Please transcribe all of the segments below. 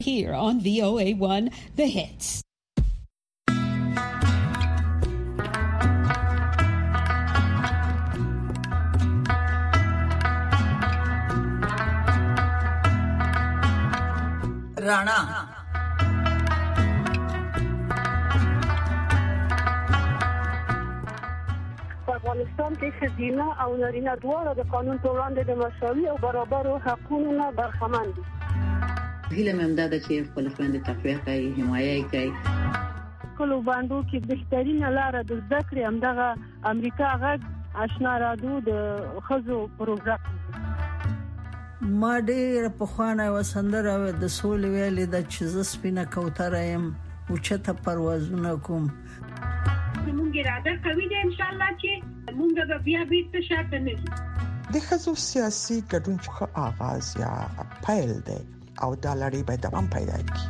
Here on VOA1 The Hits. رانا افغانستان کې ښځینه او نارینه دواړه د قانون په وړاندې د مساوي او برابرو حقوقو نه برخمن دي. هیله مې همدا ده چې خپل خويندې تقویه کوي، حمایت کوي. کلو باندې کې بهترینه لار د زده کړې همدغه امریکا غږ آشنا رادیو د خزو پروګرام. ما ډېر په خوانه وسندره د سولې ویلې د چې سپینه کوتره يم او چته پروازونه کوم. موږ اراده کوي چې ان شاء الله چې موږ به بیا بیرته شاته نه ځو. د خزو سیاسي ګډون څخه آغاز یا پیل دی او دا لړۍ به دوام پیدا کړي.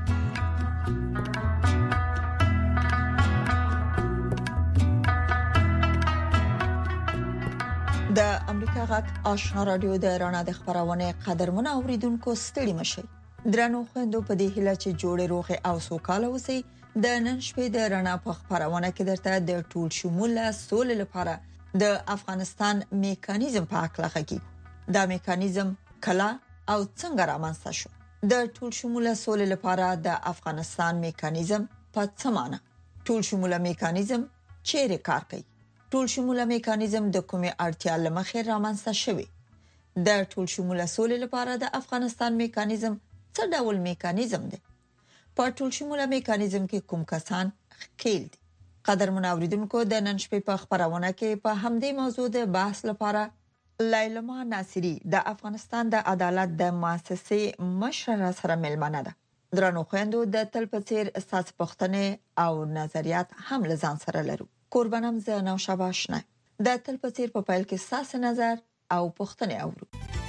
د امریکا غږ آشنا رادیو د رڼا د خبرونه قدرمن اوریدونکو ستړي مشي. درنو خويندو په دې هیله چې جوړې روغه او سوکاله اوسئ. د نن شپې د رڼا په خبرونه کې درته د ټول شموله سولې لپاره د افغانستان میکانیزم په اړه لږی. دا میکانیزم کلا او څنګه رامنځته شو؟ د ټول شموله سولې لپاره د افغانستان میکانیزم په څه معنی؟ ټول شموله میکانیزم چیرې کار کوي؟ ټول شموله میکانیزم د کومې اړتیا لمخې رامنځته شوی؟ د ټول شموله سولې لپاره د افغانستان میکانیزم څه ډول میکانیزم دی؟ په ټول شموله میکانیزم کې کوم کسان ښکیل دي؟ قدرمن اوریدونکو د نن شپې په خبرونه کې په همدې موضوع د بحث لپاره لیلما ناصری د افغانستان د عدالت د مؤسسې مشره سره ملمنه ده. درنو خويندو د تل په څیر اساس پښتنې او نظریات هم لزان سره لرو. قربانم زه نو شاباشنه د تل په څیر په پیل کې اساس نظر او پښتنې اورو.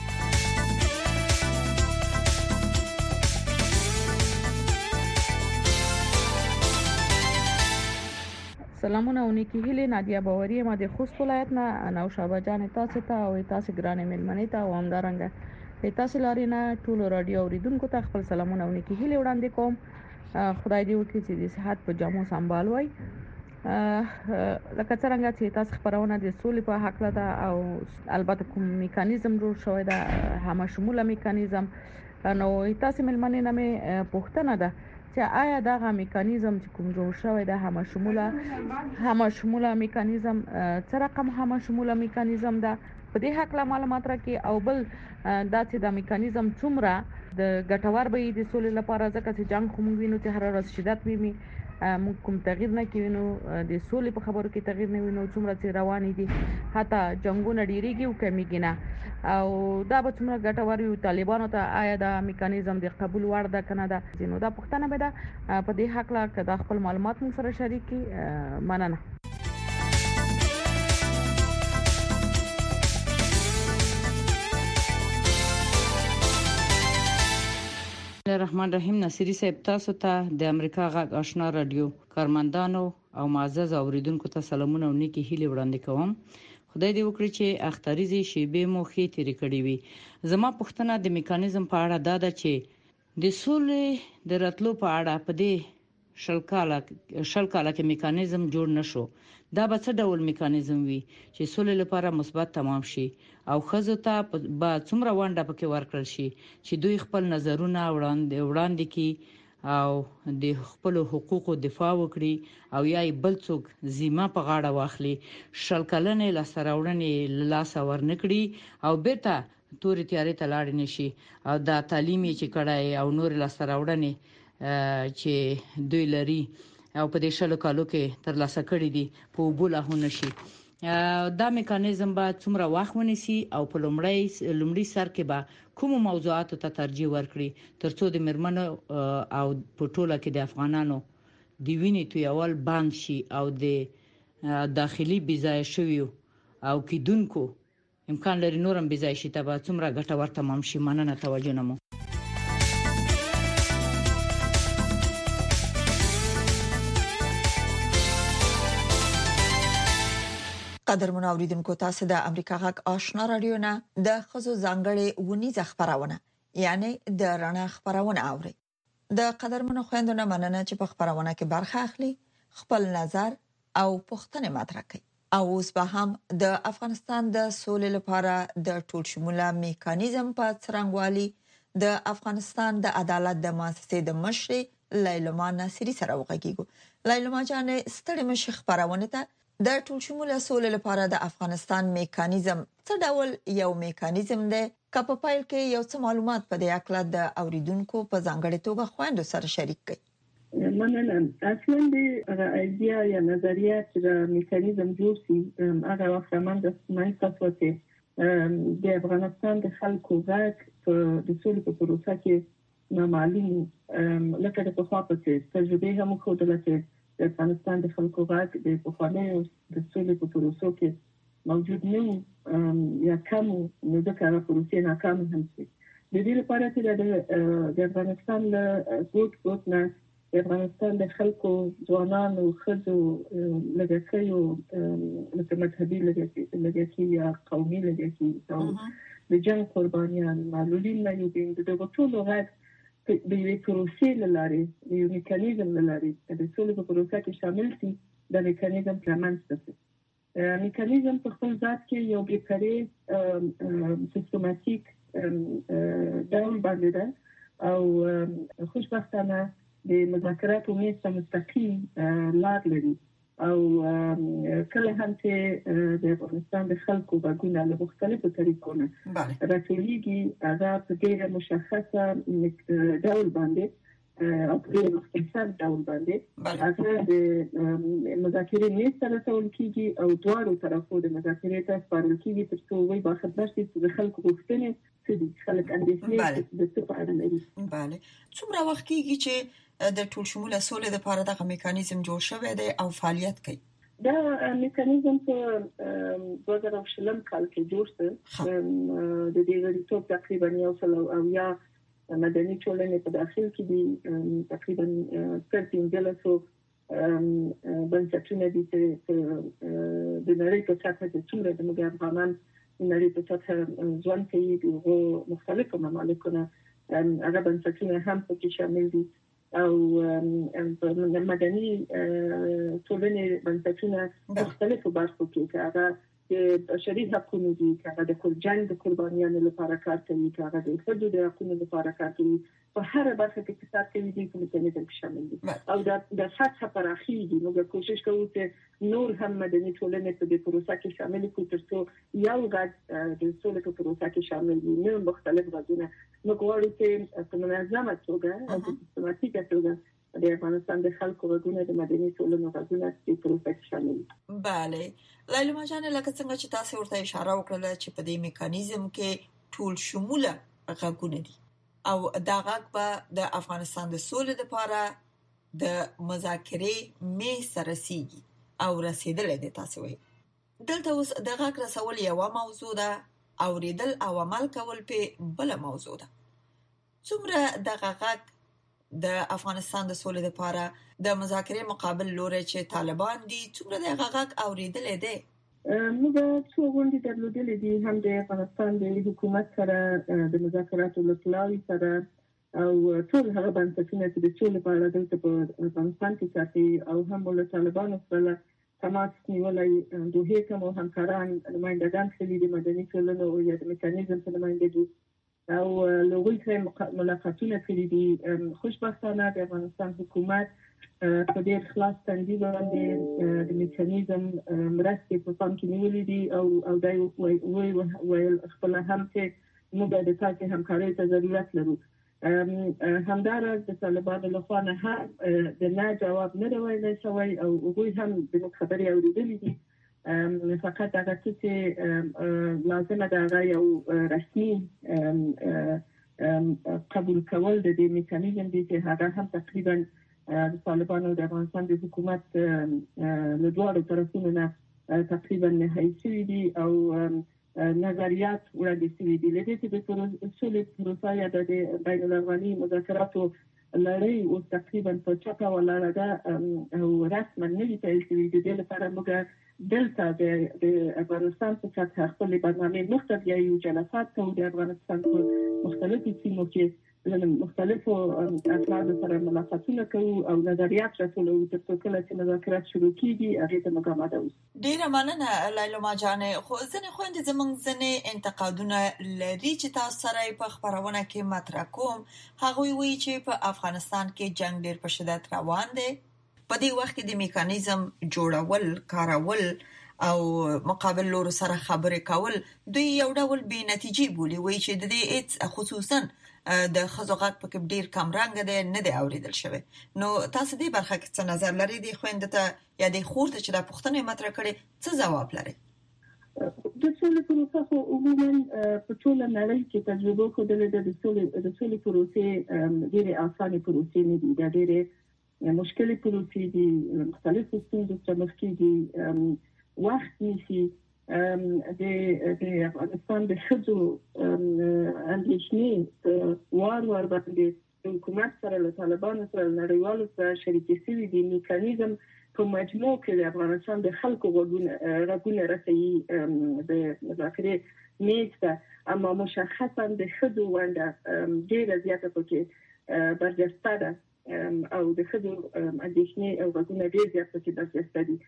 سلامونه اونیکی هیله نادیا باوری ما د خوست ولایت نه نوشابه جان تاسو ته او تاسو ګرانه ملمنې ته او همدارنګه تاسو لارینه ټول رادیو اوریدونکو ته خپل سلامونه اونیکی هیله وړاندې کوم. خدای دې وکړي چې د صحت په جامو سنبال وای. لکه څنګه چې تاسو خبرونه د سولې په حق ده او البته کوم میکانیزم جوړ شوی دا هم شموله میکانیزم نو تاسو ملمنې نه مې پوښتنه ده چې آیا دا میکانیزم چې کوم جوړ شوی دا هم شموله میکانیزم څه رقم هم شموله میکانیزم ده په دې حق له معلومات راکې او بل دا چې دا میکانیزم څومره د ګټور به د سولې لپاره ځکه چې جنگ خو موږ وینو چې هر ورځ شدت وي موږ کوم تغییر نه کوو د سولې په خبرو کې تغییر نه وینو څومره چې روان دي حتی جنگونه ډیریږي او کمیږي نه او دا به څومره ګټور وي طالبانو ته آیا دا میکانیزم د قبول وړ ده کنه دا نو دا پښتنه به دا په دې حق لا کدا خپل معلومات موږ سره شریک کی مننه. الرحمن الرحیم. ناصری صاحب تاسو ته د امریکا غږ آشنا رادیو کارمندانو او معزز اوریدونکو ته سلامونه او نیکی هیله وړاندې کوم. خدای دې وکړي چې اختریزي شیبې مو خې تیرې کړې وي. زما پوښتنه د میکانیزم په اړه ده چې د سولې د راتلو په اړه په دې شل کاله کې میکانیزم جوړ نشو. دا به څه ډول میکانیزم وي چې سولې لپاره مثبت تمام شي او خزو ته به څومره ونده پکې ورکړل شي چې دوی خپل نظرونه وړاندې کړي او د خپل حقوقو دفاع وکړي او یا بل څوک ذمہ په غاړه واخلي شل کلنې لاسراوړنې لاس ورنکړي او بیرته تورې تیارې ته لاړ نشي او دا تعلیمي چې کړای او نور لاسراوړنې چې دوی لري او په دې شلو کالو کې تر لاسه کړی دي په بوله هونه شي. دا میکانیزم به څومره وخت ونیسي او په لومړی سر کې به کوم موضوعاتو ته ترجیح ورکړي ترڅو د مرمنو او په ټوله کې د افغانانو د وینې تویول بند شي او د داخلي بيځای شویو او کیدونکو امکان لري نورم بيځای شي ته به څومره ګټور تمام شي. مننه توجه نمو. قدرمن اوریدونکو تاسو د امریکا غږ آشنا رادیو نه د خزو ځانګړې ونیزه خبرونه یعنی د رڼا خبرونه اوري. د قدرمنو خويندو نه مننه چې په خبرونه کې برخه اخلي، خپل نظر او پوښتنې مطرح کړي. او اوس به هم د افغانستان د سولې لپاره د ټول شموله میکانیزم په څرنګوالي د افغانستان د عدالت د مؤسسې د مشر لیلما ناصری سره وغږیږو. لیلما جان، ستړي مشه خبرونه ته د ټول شموله سولې لپاره د افغانستان میکانیزم څه ډول یو میکانیزم دی؟ که په پایل کې یو څه معلومات په دې اړه د اوریدونکو په ځانګړي توګه خويندو سره شریک کړئ. مننه. اصلا د ایډیا یا نظریه چې د میکانیزم جوړ شي هغه وخت باندې سمای تاسو ته د افغانستان د خلکو غږ په د سولې په پروسه کې نامعلوم لکه د په خاطر چې تجربه هم خوده چې د افغانستان د خلکو غږ د پخوانیو د سولې په پروسه کې موجود نه یا کم نو د کار پروسه ناکام هم شي. د دې لپاره چې د افغانستان له ګوت نه د افغانستان د خلکو ځوانانو خزو لږکیو لکه مذهبي لږکي یا قومي لږکي او د جنگ قربانیان معلولین نه یو د ټول غږ د یوې پروسې لارې د یو میکانیزم لارې د ټول په پروسه کې شامل شي. د میکانیزم رامنځته شي. میکانیزم په خپل ذات کې یو بیکاري سیستماتیک ډول باندې ده او خوشبختانه د مذاکراتو میز مستقیم لار لري او کله هم چې د افغانستان د خلکو باندې له مختلفو طریقو نه راټولېږي هغه په ډېر مشخصه ډول باندې او په ډېر مختصر ډول باندې هغه د مذاکرې میز ته راټول کیږي او دواړو طرفو د مذاکرې ته سپارل کیږي تر څو وایي په خبر شي چې د خلکو غوښتنې څه دي، خلک اندېښنې د څه په اړه لري. بله. څومره وخت کیږي چې د ټول شموله سولې لپاره دغه میکانیزم جوړ شوی دی او فعالیت کوي؟ دا میکانیزم په 2020 کال کې جوړ شو. د دې غړیتوب تقریبا یو سل او یا مدني ټولنې په داخل کې دي تقریبا 13 بنسټونه دي چې د نړۍ په سطح کې څومره د موږ افغانان نړۍ په سطح ځوان کوي د مختلفو مملکتونو هغه بنسټونه هم پکې شامل دي او مدني ټولنې بنسټونه مختلفو برخو کې هغه د بشري حقوقو دي، هغه د جنگ د قربانیانو لپاره کار کوي، هغه د خلکو د حقوقو لپاره کار کوي، په هر برخه کې کار کوي چې په میکانیزم کې شامل دي او د سطح پراخیږي. موږ کوشش کوو چې نور هم مدني ټولنې په دې پروسه کې شامل کړو ترڅو یو غږ د سولې په پروسه کې شامل وي. نو مختلف غږونه موږ غواړو چې په منظمه توګه او سیستماتیکه توګه د افغانستان د خلکو غږونه د مدني ټولنو غږونه په پروسه کې شامل وي. بله. لیلما جان، لکه څنګه چې تاسو ورته اشاره وکړه چې په دې میکانیزم کې ټول شموله غږونه دي او دا غږ به د افغانستان د سولې لپاره د مذاکرې میز سره رسیږي او رسیدل دي. تاسو وایي دلته اوس د غږ رسول یو موضوع ده، اوریدل او عمل کول په بل موضوع ده. څومره د غږ د افغانستان د سولې لپاره د مذاکرې مقابل لوري چې طالبان دي څومره د غږ اوریدل دي؟ موږ څو غونډې درلودلې دي هم د افغانستان د حکومت سره د مذاکراتو لپاره سره او ټول هغه بنسټونه چې د سولې په اړه دلته په افغانستان کې ساتي او هم له طالبانو سره تماس نیولای دوه کوم همکاران نمائندگان خلي د مدني ټولنو او د میکانیزم په نمائندګي او لوګي سره ملاقاتونه کړي دي. خوشبختانه د افغانستان حکومت په دې خلاص تنظیم باندې د میکانیزم مرستې په پام کې نیولې دي او دا ویل خپل هم چې موږ د تاسو همکارۍ ته ضرورت لرو. همدارس د طالبانو لخوا نه هم د نه جواب نه ویل شوی او هغوی هم د خبرې اوریدلې دي. فقط هغه چې لازمه ده هغه یو رسمي قبول کول د دې میکانیزم دي چې هغه هم تقریبا د طالبانو د افغانستان د حکومت له دوه طرفونو نه تقریبا نهایی شوي دي او نظریات وړاندې شوي دي. لکه چې د سولې پروسه یا د بین الافغاني مذاکراتو لړۍ اوس تقریبا په چپه ولاړه ده او رسما نه دي پیل شوي. د دې لپاره موږ دلته د افغانستان په سطح خپل برنامه مختلف یو جلسات کوو د افغانستان په مختلفو سیمو کې له مختلفو افرادو سره ملاقاتونه کوو او نظریات راټولو تر څو کله چې مذاکرات شروع کیږي هغه ته موږ آماده اوسو. ډیره مننه لیلما جانې. خو ځنې خويندې زمونږ ځنې انتقادونه لري چې تاسو سره په خبرونه کې مطرح کوم. هغه وی چې په افغانستان کې جنگ ډیر په شدت روان دی. په دې وخت کې د میکانیزم جوړول، کارول او مقابل لور سره خبرې کول دوی یو ډول بې نتیجې بولي. وی چې د دې خصوصا د خزوغات په کې ډیر کم رنګ دی، نه دی اوریدل شوی. نو تاسو دې برخه کې څه نظر لرئ؟ د خويندې ته یا د خور ته چې د پښتنې مطرح کړي څه جواب لري؟ د سولې پروسه خو عموما په ټول نړۍ کې تجربه کوله د سولې پروسې ډېرې اسانه پروسې نه دي، د ډېرې مشکلې پروسې دي، مختلفو ستونزو سره مخ کېږي، وخت نیسي. د افغانستان د ښځو اندېښنې وار باندې حکومت سره له طالبانو سره نړیوالو سره شریکې شوي دي. میکانیزم په مجموع کې د افغانستان د خلکو غوږونه رسوي د مذاکرې میز ته، اما مشخصا د ښځو ونډه ډېره زیاته پکې برجسته ده او د ښځو اندېښنې او غوږونه ډېر زیات پکې برجسته دي.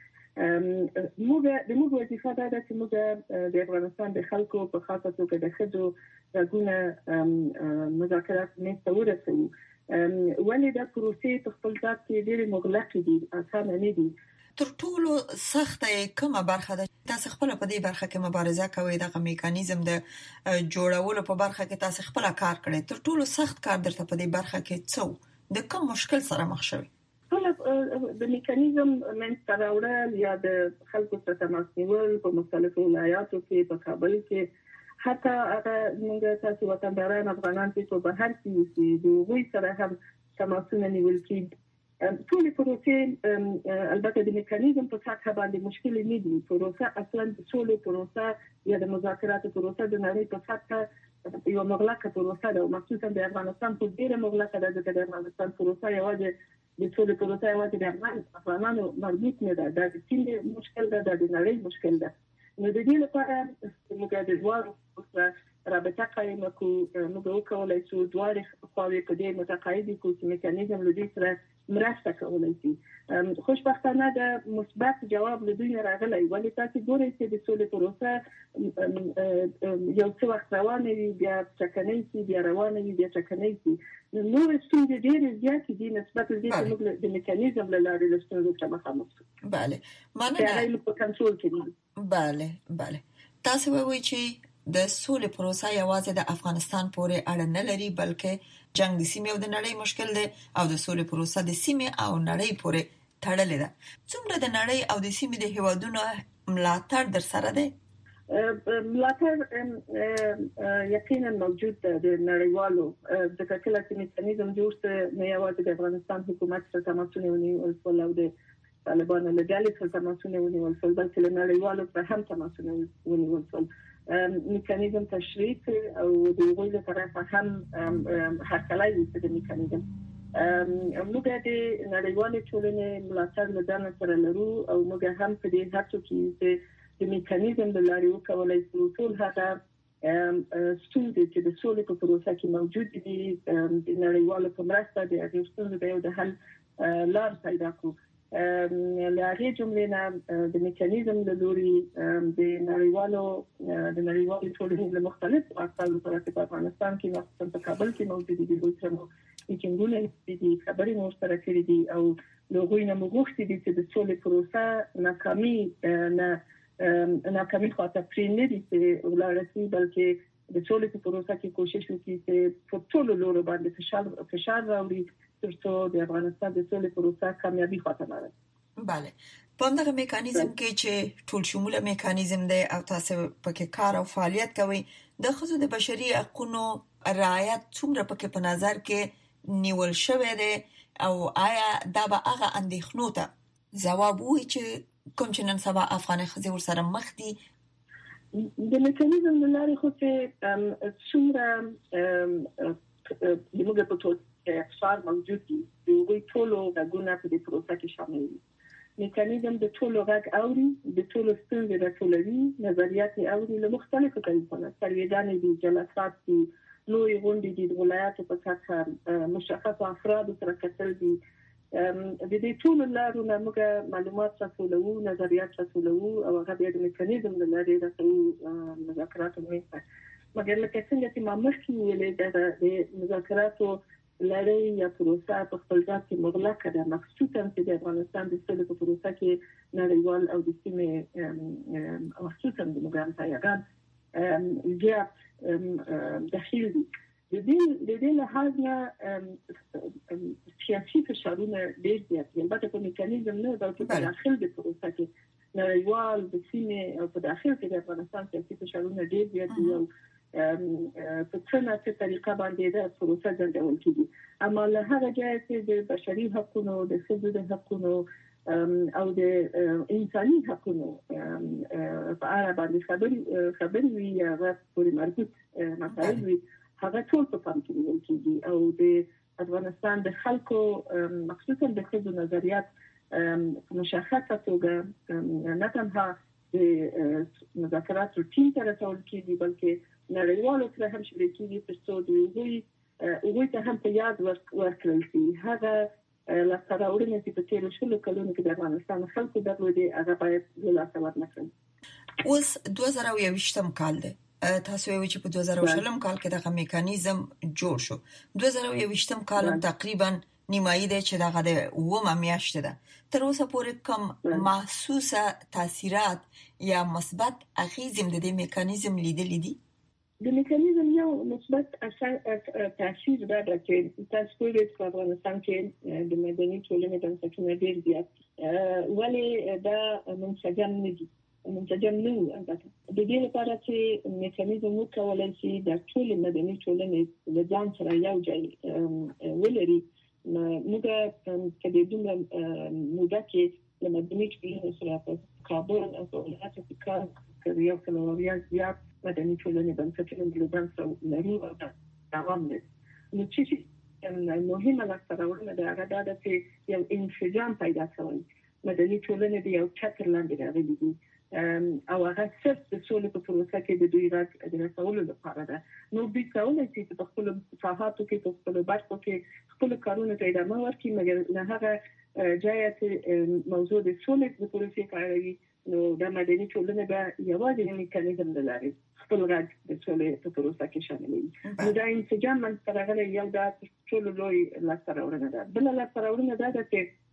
موږ وظیفه ده چې موږ د افغانستان د خلکو په خاصه توګه د ښځو غوږونه مذاکرات میز ته ورسوو. ولې دا پروسې په خپل ذات کې ډېرې مغلقې دي، اسانه نه دي. تر ټولو سخته کومه برخه ده؟ تاسو خپل په دې برخه کې مبارزه کوئ، د میکانیزم د جوړولو په برخه کې تاسو خپل کار کړی. تر ټولو سخت کار درته په دې برخه کې څه د کوم مشکل سره مخ شوی؟ د میکانیزم منځته راوړل یا د خلکو سره تماس نیول په مختلفو ولایاتو کې، په کابل کې، حتی هغه موږ تاسو وطنداران افغانان چې په بهر کې اوسي د هغوی سره هم تماسونه نیول کېږي. ټول پروسې البته د میکانیزم په سطح باندې مشکل نه دي. پروسه اصلا د سولې پروسه یا د مذاکراتو پروسه د نړۍ په سطح یو مغلقه پروسه ده، مخصوصا د افغانستان په ډیره مغلقه ده. د افغانستان پروسه یوازې د سولې پروسه یوازې د افغانانو مربوط نه ده، دا د چین مشکل ده، دا د نړۍ مشکل ده. نو د دې لپاره موږ د دوه سره رابطه قائم کړو. موږ وکولای شو دوه خواوې په دې متقاعد کړو چې میکانیزم له دې سره مرسته کولای شي. خوشبختانه د مثبت جواب له دوی راغلی. ولې تاسو ګورئ چې د سولې پروسه یو څه وخت روانه وي، بیا ټکنۍ شي، بیا روانه وي، بیا ټکنۍ شي. نو ستونزې ډېرې زیاتې دي نسبت دې چې موږ د میکانیزم له لارې د ستونزو سره مخامخ شو. بله، مننه. هغه په کنټرول کې دي. بله. تاسو وایئ چې د سولې پروسه یوازې د افغانستان پورې اړه نه لري، بلکې جنگ د سیمې او د نړۍ مشکل دی او د سولې پروسه د سیمې او نړۍ پورې تړلې ده. څومره د نړۍ او د سیمې د هیوادونو ملاتړ در سره دی؟ ملاتړ یقینا موجود ده د نړیوالو. د کله چې میکانیزم جوړ شو نه یوازې د افغانستان حکومت سره تماسونه ونیول او د طالبانو له ډلې سره تماسونه ونیول، بلکې له نړیوالو سره هم تماسونه ونیول. میکانیزم تشریح او د هغوی لپاره هم هرکلی وشي د میکانیزم. موږ د نړیوالې ټولنې ملاتړ له ځان سره لرو او موږ هم په دې هڅو کې چې د میکانیزم له لارې وکولای شو ټول هغه ستونزې چې د سولې په پروسه کې موجود دي د نړیوالو په مرسته د هغې ستونزو د یو د حل لار پیدا کړو. له هغې جملې نه د میکانیزم له لورې د نړیوالو ټولنې له مختلفو اقسامو سره چې په افغانستان کې مخصوصا په کابل کې موجود دي، دوی سره میټینګونه دي، خبرې مو سره کړې دي او له هغوی نه موږ غوښتي دي چې د سولې پروسه ناکامي خواته پرې نه دي چې ولاړ شي، بلکې د سولې په پروسه کې کوشش وکړي چې په ټولو لورو باندې فشار راوړي ترڅو د افغانستان د سولې پروسه کامیابی خواته لاړ شي. بله. په همدغه میکانیزم کې چې ټول شموله میکانیزم دی او تاسو پکې کار او فعالیت کوئ، د ښځو د بشري حقوقو رعایت څومره پکې په نظر کې نیول شوی دی او آیا دا به هغه اندېښنو ته ځواب وي چې کوم چې نن سبا افغاني ښځې ورسره مخ دي؟ د میکانیزم له لارې خو چې څومره زموږ په ټول افشار موجود دي د هغوی ټولو غږونه په دې پروسه کې شامل دي. میکانیزم د ټولو غږ اوري، د ټولو ستونزې راټولوي، نظریات یې اوري له مختلفو طریقو نه، سروېګانې دي، جلسات دي، لوی غونډې د ولایتو په سطح مشخص افراد سره کتل دي. د دې ټول لارو نه موږ معلومات راټولوو، نظریات راټولوو او هغه د میکانیزم لري د مذاکراتو مې مګر لکه څنګه چې ما مخکې ویلې د مذاکراتو لړۍ یا پروسه په خپل ځای کې مغلقه ده، مخصوصا چې د افغانستان د سولې په پروسه کې نړیوال او د سیمې مخصوصا د مګرام تایګان زیات داخل دي. د دې لحاظ نه سیاسي فشارونه ډېر زیات دي، البته په میکانیزم نه بلکې په داخل د پروسه کې نړیوال د سیمې او په داخل کې د افغانستان سیاسي فشارونه ډېر زیات دي او په څه طریقه باندې د پروسه ځندول کیږي. اما له هغه ځایه چې د بشري حقوقو، د ښځو د حقوقو او د انساني حقوقو په اړه باندې خبرې وي یا پورې مربوط مسایل وي، هغه ټول په پام کې نیول کیږي او د افغانستان د خلکو مخصوصا د ښځو نظریات مشخصه توګه نه تنها د مذاکراتو ټیم ته رسول کیږي بلکې نړیوالو سره هم شریک کیږي ترڅو دوی ته هم په یاد ورکړل شي هغه لاسته راوړنې چې په تیرو شلو کلونو کې د افغانستان خلکو درلودې هغه باید له لاسه ورنکړل. اوس 2020 کال دی، تاسو یې چې په 2020 کال کې دغه میکانیزم جوړ شو. 2020 کال تقریبا نیمایي دی چې دغه د ومه میاشت ده. تر اوسه پورې کوم محسوسه تاثیرات یا مثبت اغیزم د دې میکانیزم لیدلې دي؟ د میکانیزم یو مثبت تاثیر دا ده چې تاسو په افغانستان کې د مدني ټولنې بنسټونه ډېر زیات ولې دا منسجم نه دي، منسجم نه وي. البته د دې لپاره چې میکانیزم وکولای شي د ټول مدني ټولنې د ځان سره یو ځای ولري، موږ په دې موده کې د مدني ټولنې سره په کابل او په ولایتو کې کار کوي او کلوریان زیات مدني ټولنې بنسټونه ګلوبال سره لري او دوام لري. نو چې مهمه لاسته راوړنه ده هغه دا چې یو انسجام پیدا شوی مدني ټولنې د یو چتر لاندې راغلي دي او هغه صرف د سولې په پروسه کې د دوی غږ د رسولو لپاره ده. نو دوی کولای شي چې په خپل صحافاتو کې په خپل برخو کې خپل کارونه ته ادامه ورکړي، مګر نه هغه ځای چې موضوع د سولې په پروسه کې راغلي نو د مدني ټولنې به یوازې میکانیزم لري خپل غږ د سولې په پروسه کې شامل وي. نو دا انسجام منځته راغلی یو د ټول لوی لاسته راوړنه ده. بل لاسته راوړنه ده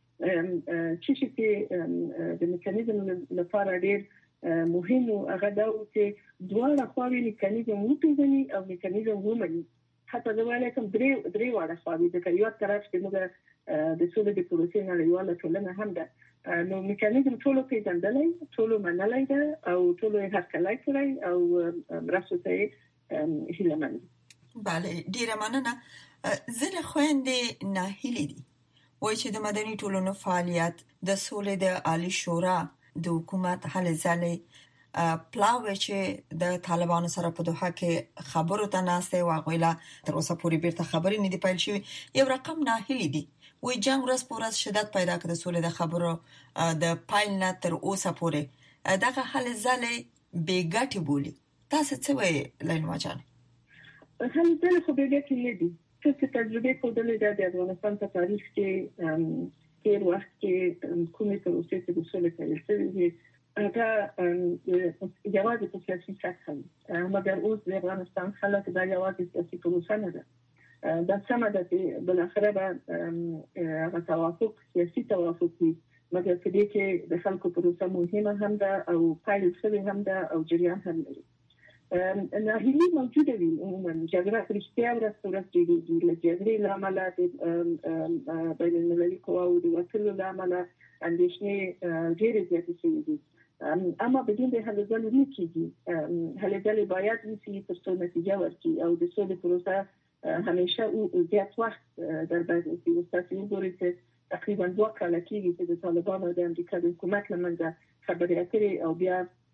چې د میکانیزم لپاره ډېر مهم هغه دا و چې دواړه خواوې میکانیزم وپېژني او میکانیزم ومني. حتی دا وایي کوم درې واړه خواوې د یو طرف چې موږ د سولې د پروسې نړیواله ټولنه هم ده، نو میکانیزم ټول پیژندلای، ټول منلای ده او ټول هرکلای کړی او مرسته ته هیله مند. بله، ډیره مننه. زه خويندې ناهیلې دي وایي چې د مدني ټولنو فعالیت د سولې د عالی شورا د حکومت هلې ځلې پلاوی چې د طالبانو سره په دوحه کې خبرو ته ناسته واغویلا تر اوسه پورې بیرته خبرې نه دی پیل شوی. یو رقم ناهیلې دي وی جنگ ورځ په ورځ شدت پیدا کړ د سولې د خبرو د پایل نه تر اوسه پورې دغه هلې ځلې بیګټي بولی. تاسو څه وایي لینوا جان؟ هلې ځلې خو بیګټي نه دي. څه تجربه کولای د افغانستان په تاریخ کې تیر وخت کې کومې پروسې چې د سولې پیل شوې هغه یوازې په سیاسي سطح مګر اوس د افغانستان خلک دا یوازې سیاسي پروسه نه ده. دا سمه ده چې بل اخره به هغه توافق سیاسي توافق وي، مګر په دې کې د خلکو پروسه مهمه هم ده او پیل شوی هم ده او جریان هم لري. ناهیلي موجوده وي. عموما جګړه رښتیا ورځ ډېرېږي. له جګړې له امله د بین المللي قواو د وتلو له امله اندېښنې ډېرې زیاتې شوې دي. اما بدون د هلې ځلې نه کېږي. هلې ځلې باید وشي ترڅو نتیجه ورکړي او د سولې پروسه همیشه زیات وخت در بر وشي. تاسو وګورئ چې تقریبا 2 کاله کېږي چې د طالبانو د امریکا د حکومت له منځه خبرې اترې او بیا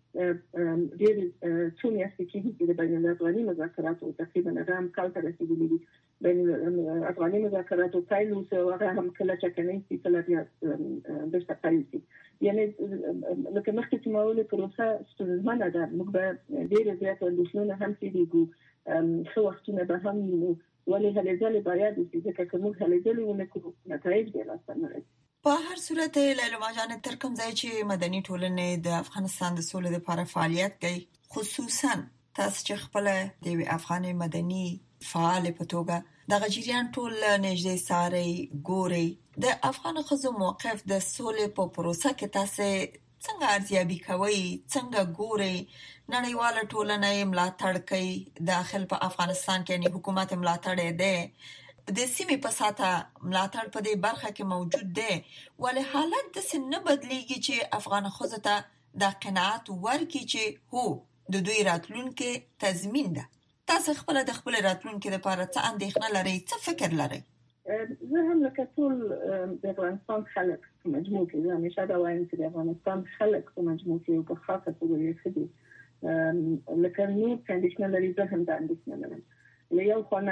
ډېر څو میاشتې کېږي چې د بین الافغاني مذاکراتو تقریبا هم کال ته رسیدلي دي. بین الافغاني مذاکراتو پایل اوس هغه هم کله چکنه چې کله بیا د شپږ یعنی لکه مخکې چې ما ویل پروسه ستونزمنه ده. موږ به ډېر زیات اندېښنونه هم کېږو خو وختونه به هم ولې هلې ځلې باید چې موږ هلې ځلې ونکړو نتایج به لاسته نه راځي. په هر صورت لیلا جان تر کوم ځای چې مدني ټولنې د افغانستان د سولې لپاره فعالیت کوي، خصوصا تاسو چې خپل د افغاني مدني فعال په توګه د غجریان ټول نږدې ساري ګوري، د افغان خزو موقف د سولې په پروسه کې تاسو څنګه ارزیابي کوي، څنګه ګوري؟ نړیواله ټولنه ملاتړ کوي، داخل په افغانستان کې یعنی حکومت ملاتړ دی، د سیمې په ساته ملاتړ په دې برخه کې موجود دی، ولې حالت د سن بدلیږي چې افغان خزو ته د قناعت ورکړي چې هو د دوی راتلونکي تضمین ده. تاسو خپل د خپل راتلونکي لپاره څه اندېښنه لرئ، څه فکر لرئ؟ زه هم لکه ټول د افغانستان خلک په مجموع کې زه همیشه دا وایم چې د افغانستان خلک په مجموع کې په خاصه توګه یې خدي لکه نور کنډیشنل لري، زه هم دا اندېښنه لرم. له یو خوا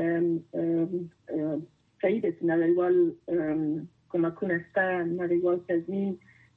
صحیح ده چې نړیوال کومکونه شته، نړیوال تضمین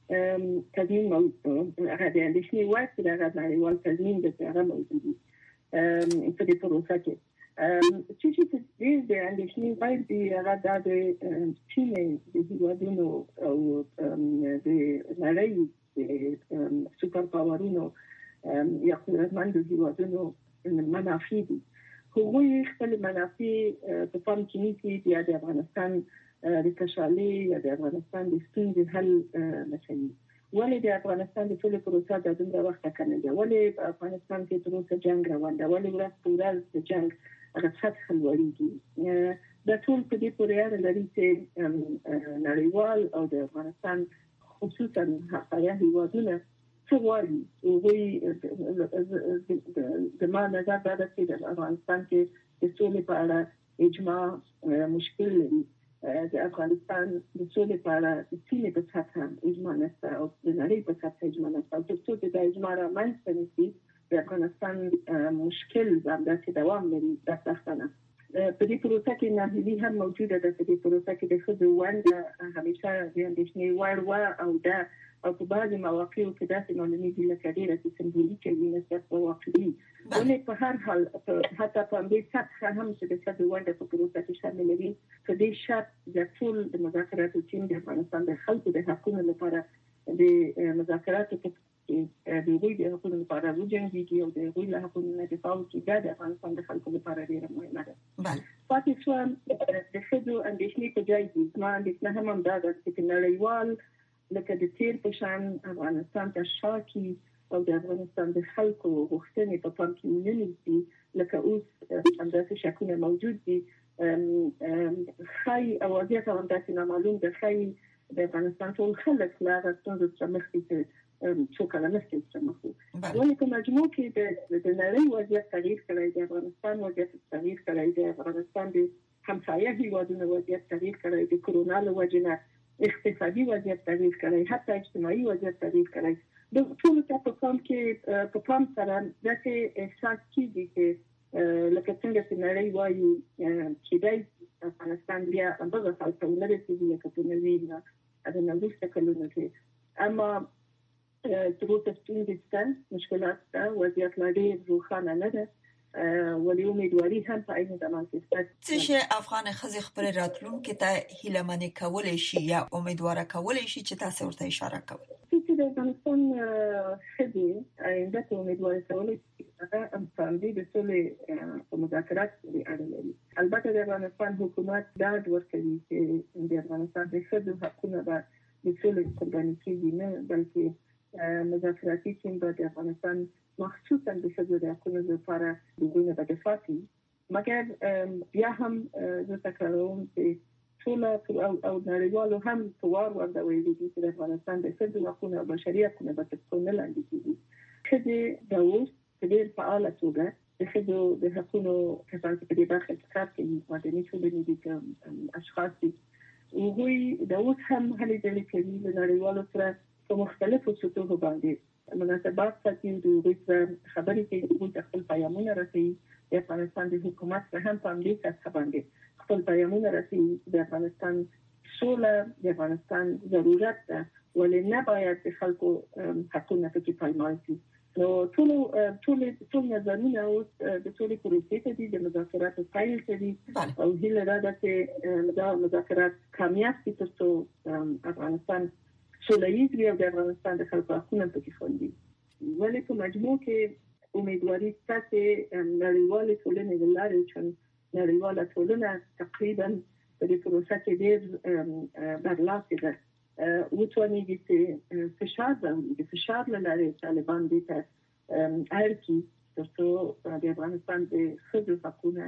هغه د اندېښنې وړ چې هغه نړیوال تضمین د هغه موجود وي په دې پروسه کې. چې د اندېښنې وړ دی هغه د چین د هیوادونو او د نړۍ د سوپر پاورونو یا قدرتمندو هیوادونو منافع دي. هغوی خپل منافع په پام کې نیسي یا د افغانستان د کشالي یا د افغانستان د ستونزې حل نشي. ولې د افغانستان د ټول پروسه د دومره وخت کنه دی؟ ولې په افغانستان کې تر اوسه جنگ روان دی؟ ولې ورځ په ورځ د جنگ هغه سطح لوړیږي؟ دا ټول په دې پورې اړه لري چې نړیوال او د افغانستان خصوصا هغه هیوادونه څه وایي. د ما نظر دا ده چې د افغانستان کې د سولې په اړه اجماع مشکل لري. د افغانستان د سولې په اړه د سیمې په سطح اجماع نشته او د نړۍ په سطح اجماع نشته. او تر څو چې د اجماع رامنځته نشي د افغانستان مشکل همداسې دوام لري. دا سخته ده. په دې پروسه کې ناهیلي هم موجوده ده. په دې پروسه کې د ښځو ونډه همیشه د اندېښنې وړ وه او دا او په بعضې مواقعو کې داسې معلومېږي لکه ډېره چې سمبولیکه وي نسبت په واقعي. ولې په هر حال حتی په همدې سطحه هم چې د ښځو ونډه په پروسه کې شامله وي، په دې شرط د ټول د مذاکراتو ټیم د افغانستان د خلکو د حقونو لپاره د مذاکراتو د هغوی د حقونو لپاره وجنګېږي او د هغوی له حقونو نه دفاع وکړي. دا د افغانستان د خلکو لپاره ډېره مهمه ده. پاتې شوه د ښځو اندېښنې په ځای دي. زما اندېښنه هم همدا ده چې نړیوال لکه د تیر په شان افغانستان ته شاکي او د افغانستان د خلکو غوښتنې په پام کې ونیسي لکه اوس همداسې شکونه موجود دي. خی او وضعیت همداسې نامعلوم ده. خی د افغانستان ټول خلک له هغه ستونزو سره مخ دي چې څو کاله مخکې سره مخ وو. ولې په مجموع کې د نړۍ وضعیت تغییر کړی، د افغانستان وضعیت تغییر کړی، د افغانستان د همسایه هیوادونو وضعیت تغییر کړی، د کرونا له وجې نه اقتصادي وضعیت تغییر کړی، حتی اجتماعي وضعیت تغییر کړی. د ټول ته په پام کې په پام سره داسې احساس کیږي چې لکه څنګه چې نړۍ وایي چې د افغانستان بیا هغه حالت ولرسي لکه په نوې د نوښت کلونو کې. اما تر اوسه ستونزې شته، مشکلات شته، وضعیت لا ډېر روښانه نه ده. ولې امیدواري هم په عین زمان کې شته. څه شی افغان ښځې خپل راتلونکي ته هیله‌منې کولی شي یا امیدواره کولی شي چې تاسو ورته اشاره کوئ؟ چې د افغانستان ښځې آینده ته امیدواره کولی شي هغه همکاري د سولې په مذاکرات پورې اړه لري. البته د افغانستان حکومت ډاډ ورکوي چې د افغانستان د ښځو حقونه به د سولې قرباني کېږي نه، بلکې مذاکراتي ټیم به د افغانستان مخصوصا د ښځو د حقونو لپاره د دوی نه دفاع کوي. مګر بیا هم زه تکراروم چې ټول او نړیوالو هم په وار ورته ویلي دي چې د افغانستان د ښځو حقونه او بشري حقونه به تر پښو نه لاندې کېږي. ښځې د اوس په ډېر فعاله توګه د ښځو د حقونو کسان چې په دې برخه کې کار کوي، مدني ټولنې دي، اشخاص دي، هغوی د اوس هم هلې ځلې کوي له نړیوالو سره په مختلفو سطحو باندې مناسبات ساتي د دوی خبرې کوي د خپل پیغامونه رسوي د افغانستان د حکومت سره هم په دې کار باندې خپل پیغامونه رسوي د افغانستان سوله د افغانستان ضرورت ده ولې نه باید د خلکو حقونه پکې پایمال شي نو ټول نظرونه اوس د ټولې پروسې ته د مذاکراتو پایل شوي او هیله ده چې دا مذاکرات کامیاب شي ترڅو افغانستان سوله‌ییز وي او د افغانستان د خلکو حقونه پکې خوندي ولې په مجموع کې امیدواري شته چې نړیوالې ټولنې د لارې چې نړیواله ټولنه تقریبا په دې پروسه کې ډېر برلاسې ده وټونیږي چې فشار لري طالبان دې ته اړتي ترڅو د افغانستان د ښځو حقونه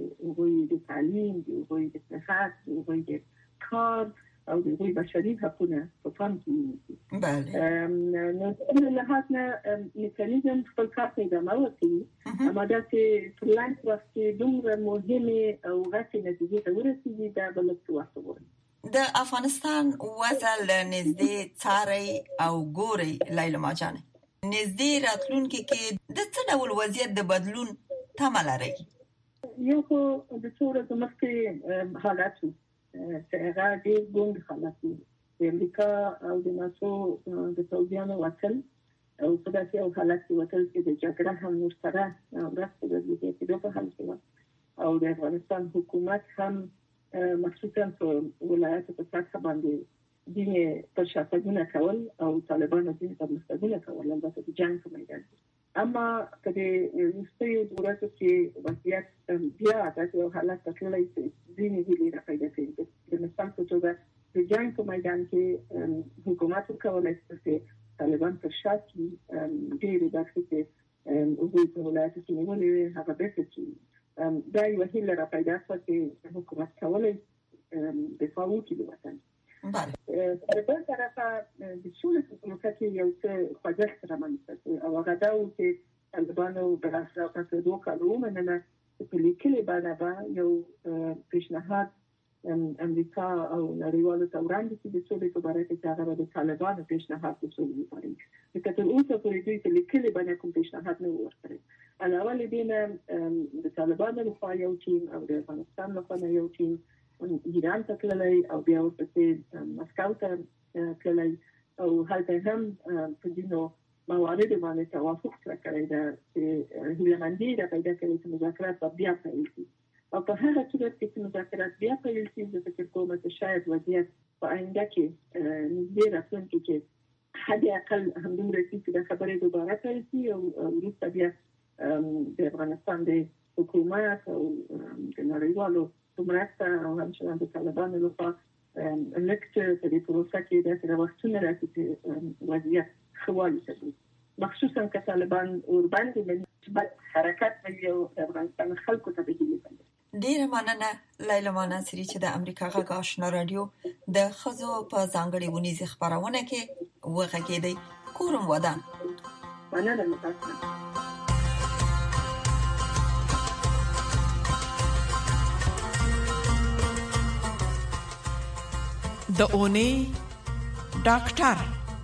د تعلیم د صحت د کار او د بشري حقونه په پام کې بله نو له هغه میکانیزم خپل کار پیدا کوي اما دا چې په لاندې وخت کې دومره مهمه او غټه نتیجه ته ورسېږي دا بل څه وخت غواړي د افغانستان وضع نږدې څاري او ګوري لیلا جان نږدې راتلونکي کې د څه ډول وضعیت د بدلون تمه لري یو خو د څوره مخکې حالات چې هغه د ګوند حالات د امریکا او د ناتو د سعودیانو وکیل او په داسې یو حالت کې وکیل چې د جګړه هم ورسره مرسته کوي چې په حال کې او د افغانستان حکومت هم مخصوصا په ولایتو په سطح باندې دیني تشددونه کول او طالبانو دیني تشددونه کول البته د جنگ په میدان اما کله نستیو دوراتو کې وضعیت بیا د یو حالت تکلای شي دیني هیلې راپیدا کوي د مثال په توګه د جنگ په میدان کې حکومت کولای شي چې طالبان پر شاکي ډېر داسې چې دوی په ولایتو کې نیولې هغه به چې دا یو هیله راپیدا شي چې حکومت کولای دفاع وکړي د وطن په بل طرف د ټول حکومت کې یو څه خوځښت رامنځته او هغه دا و چې طالبانو د راځه په دوه کالو مننه په لیکلي باندې یو پیشنهاد امریکا او نړیوالو ته وړاندې کړي چې د څه باره کې هغه د طالبانو پیشنهاد وسولې پاره چې تر اوسه پورې دوی په لیکلي باندې کوم پیشنهاد نه ورکړي علاوه له دې نه د طالبانو لخوا یو ټیم او د افغانستان لخوا یو ټیم ایران ته تللی او بیا ورپسې مسکو ته تللی او هلته هم په دینو موارد باندې توافق کړی دا چې هیلمندي دا پیدا کوي چې مذاکرات بیا پیل شي او په هغه صورت کې چې مذاکرات بیا پیل شي د فکر کوم چې شاید وضعیت په آینده کې نږدې راتلونکي کې حد اقل همدومره چې د خبرې دوباره پیل شي او وروسته بیا د افغانستان د حکومت او د نړیوالو مرسته او همچنان د طالبانو لخوا لکه په دې پروسه کې د وختونو راځي چې وضعیت خوالي شي مخصوصا که طالبان اورباندې مثبت حرکت کوي او د افغانستان خلکو ته بهیله کوي ډیره مننه لیلا ناصری چې د امریکا غږ آشنا رادیو د خزو په ځانګړي ونیزه خبرونه کې وغږیدي کورم ودان مننه تاسو د اونۍ ډاکټر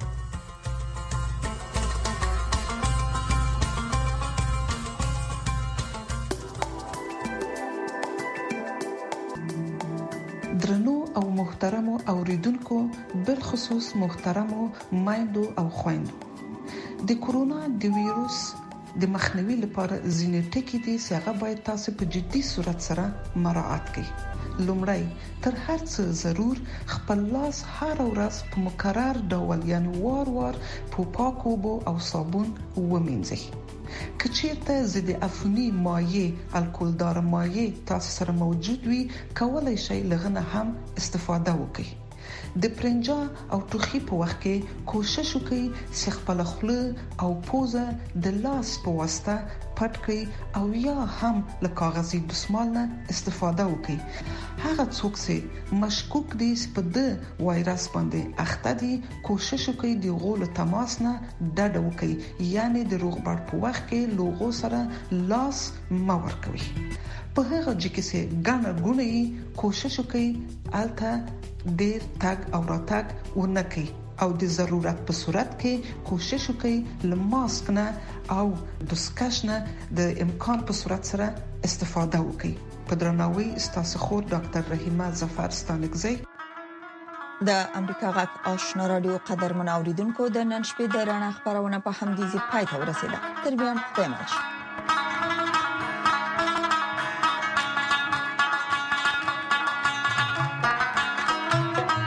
درنو او محترمو اوریدونکو بالخصوص محترمو مایندو او خويندو د کورونا د وایروس د مخنیوي لپاره ځینې ټکي دي چې هغه باید تاسو په جدي صورت سره مراعات کړئ لومړی تر هر څه ضرور خپل لاس هر ورځ په مکرر ډول یعنی وار په پاکو اوبو او صابون ومینځئ کچیرته ضد عفونی مایع الکولدار مایع تاسو سره موجود وي کولای شئ لغنه هم استفاده وکړئ د پرنجا او ټوخي په وخت کې کوشش وکړئ چې خپل خوله او پوزه د لاس په واسطه پټ کړئ او یا هم له کاغذي دسمال نه استفاده وکړئ هغه څوک چې مشکوک دي چې په د وایرس باندې اخته دي کوشش وکړئ د غول تماس نه ډډه وکړئ یعنی د روغبړ په وخت کې لوغو سره لاس مور کوي په هغه چې څه ګڼه ګونې کوشش وکړئ الته ډیر تاګ او راتګ ونکړي او د ضرورت په صورت کې کوشش وکړئ لماسک نه او د سکش نه د امکان په صورت سره استفاده وکړئ. په درناوي ستاسو خور ډاکټر رحیمه ظفر ستانکزی. د امریکا غږ آشنا رادیو قدرمن اوریدونکو د نن شپې د رڼا خبرونه په همدې ځای پای ته ورسیده. تر بیا خدای مو